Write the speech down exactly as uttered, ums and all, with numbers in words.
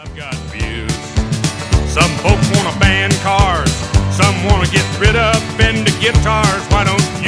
I've got views. Some folks want to ban cars, some want to get rid of Fender guitars. Why don't